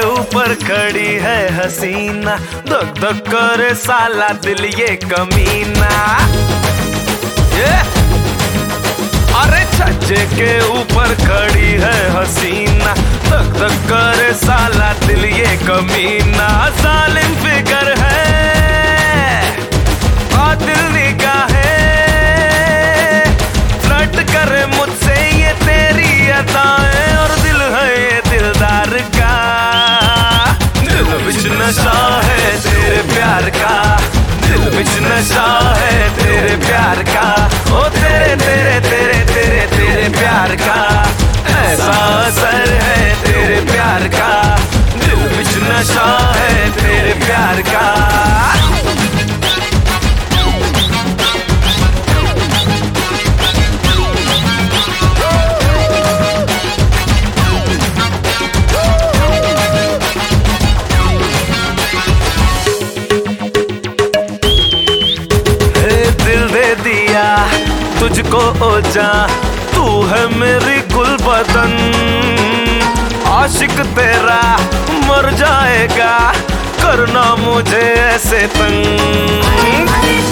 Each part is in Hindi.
ऊपर खड़ी है हसीना, धक धक करे साला दिल ये कमीना। अरे छज्जे के ऊपर खड़ी है हसीना, धक धक करे साला दिल ये कमीना। जालिम फिगर है दिल निगाहें, फ्लर्ट करे मुझसे ये तेरी अदाएं, और दिल है ये दिलदार का। दिल विच नशा है तेरे प्यार का, दिल विच नशा है तेरे प्यार का। ओ तेरे तेरे तेरे तेरे तेरे प्यार का ऐसा असर है तेरे प्यार का। दिल विच नशा है तेरे प्यार का। तुझको ओ जा तू है मेरी गुलबदन, आशिक तेरा मर जाएगा करना मुझे ऐसे तंग।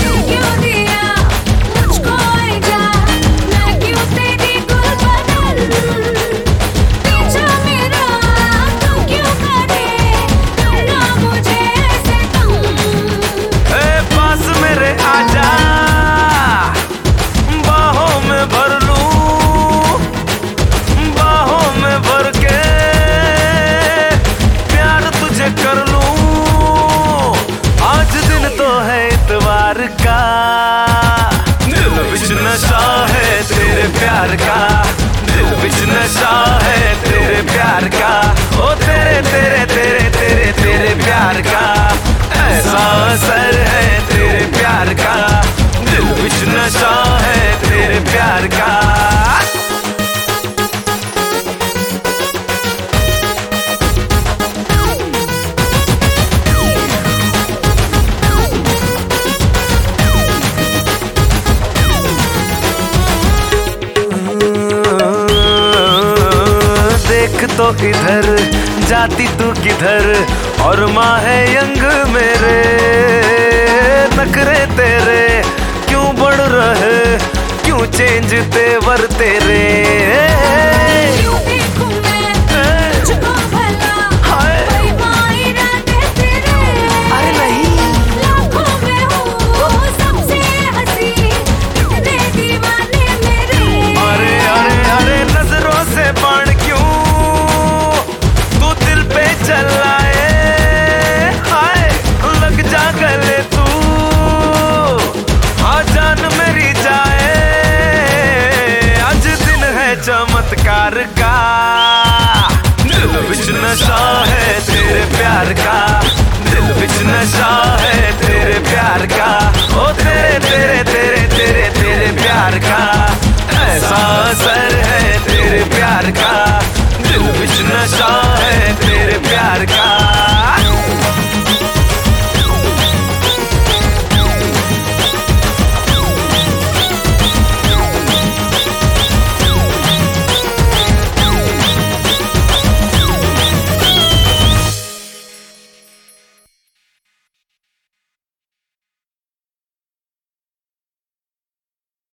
दिल विच नशा है तेरे प्यार का, दिल विच नशा है तेरे प्यार का। ओ तेरे तेरे तेरे तेरे तेरे प्यार का ऐसा असर है तेरे प्यार का। दिल विच नशा है तेरे प्यार का। तो इधर जाती तू किधर, और माँ है यंग मेरे। नखरे तेरे क्यों बढ़ रहे, क्यों चेंज तेवर तेरे। क्यों देखूं मैं तुझको भला, बेईमान इरादे तेरे। अरे नहीं, लाखों में हूँ सबसे हंसी, कितने दीवाने मेरे। अरे अरे अरे नजरों से बाण चलाए, हाय लग जा गले तू, हाँ जान मेरी जाए। आज दिन है चमत्कार का, दिल विच नशा है तेरे प्यार का, दिल विच नशा है तेरे प्यार का। ओ तेरे तेरे तेरे तेरे तेरे प्यार का ऐसा असर है तेरे प्यार का। दिल विच नशा है तेरे प्यार